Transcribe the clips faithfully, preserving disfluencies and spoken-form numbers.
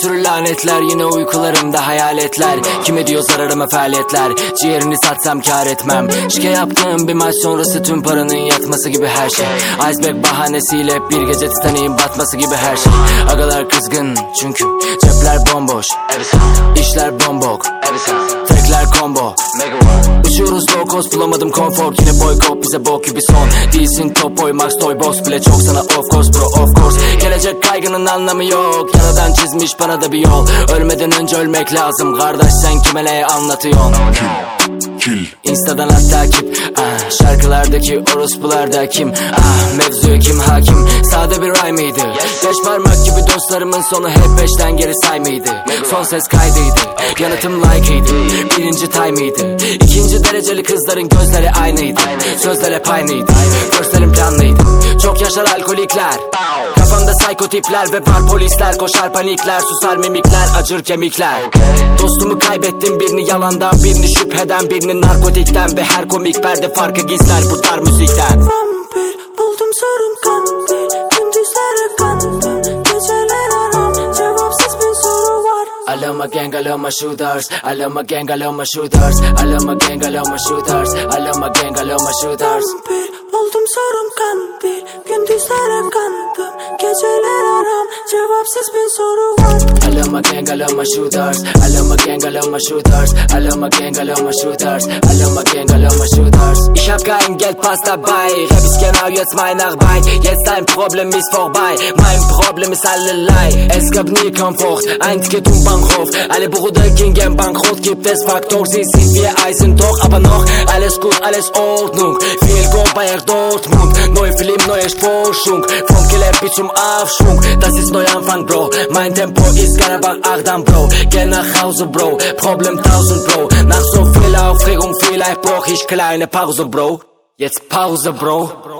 sürü lanetler, yine uykularımda hayaletler. Kime diyor zararıma faaliyetler, ciğerini satsam kar etmem. Şike yaptığım bir maç sonrası tüm paranın yatması gibi her şey. Iceberg bahanesiyle bir gece Titanic'in batması gibi her şey. Agalar kızgın çünkü cepler bomboş, işler bombok, tekler combo. Uçuyoruz low cost, bulamadım konfor. Yine boykot bize bok gibi son. Değilsin top boy, max toy boss bile çok sana of course bro of course. Gelecek kaygının anlamı yok, yaradan çizmiş bana da bir yol. Ölmeden önce ölmek lazım kardeş, sen kime ne anlatıyorsun? Kill. Insta'dan at takip, ah, şarkılardaki orospularda kim? Ah, mevzuya kim hakim? Sade bir rhyme'ıydı, yes. Beş parmak gibi dostlarımın sonu hep beşten geri saymıydı. Son ses kaydıydı, yanıtım like'ıydı. Birinci time'ıydı, ikinci dereceli kızların gözleri aynıydı. Sözler hep aynıydı, görslerim planlıydı. Çok yaşar alkolikler, kafamda psikotipler ve var polisler. Koşar panikler, susar mimikler, acır kemikler. Dostumu kaybettim, birini yalandan, birini şüpheden, birini narkotikten. Ve her komik perde farkı gizler bu tar müzikten. Vampir oldum sorun kandil, gündüzlere kandım, geceler aram, cevapsız bin soru var. I love my gang, I love my shooters. I love my gang, I love my shooters. I love my gang, I love my shooters. I love my gang, I love my shooters. Vampir oldum sorun kandil, gündüzlere kandım, geceler aram, cevapsız bin soru var. I love my gang, I love my shooters. I love my gang, I love my shooters. I love my gang, I love my shooters. I love my gang, I love my shooters. Ich hab kein Geldpass dabei, Rap ist genau jetzt meine Arbeit. Jetzt dein Problem ist vorbei, mein Problem ist allerlei. Es gab nie Komfort, ein Ticket und Bankhof. Alle Brüder gingen bankrott, gibt es Faktor, sie sind wie Eisen doch, aber noch alles gut, alles Ordnung. Viel Go Bayer Dortmund, neue Film, neue Forschung. Vom Gelände zum Aufschwung, das ist Neuanfang, Bro. Mein Tempo ist Karabach Ardam, Bro. Geh nach Hause, Bro, Problem tausend, Bro. Nach so viel Aufregung, vielleicht brauch ich kleine Pause, Bro. Jetzt Pause, Bro.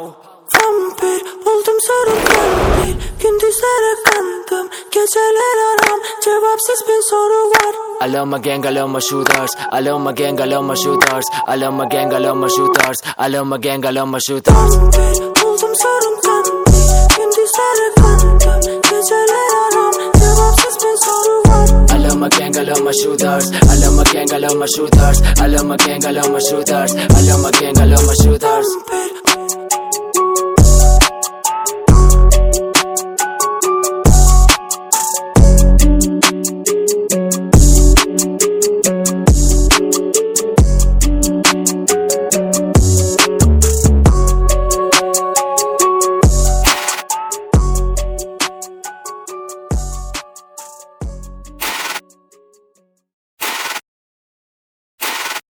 Vampir oldum sorun kandil, gündüzlere kandım, geceler aram, cevapsız bin soru var. I love my gang, I love my shooters. I love my gang, I love my shooters. I love my gang, I love my shooters. I love my gang, I love my shooters. Vampir oldum sorun kandil, gündüzlere kandım, geceler aram, cevapsız bin soru var. I love my gang, I love my shooters. I love my gang, I love my shooters. I love my gang, I love my shooters. I love my gang, I love my shooters. Vampir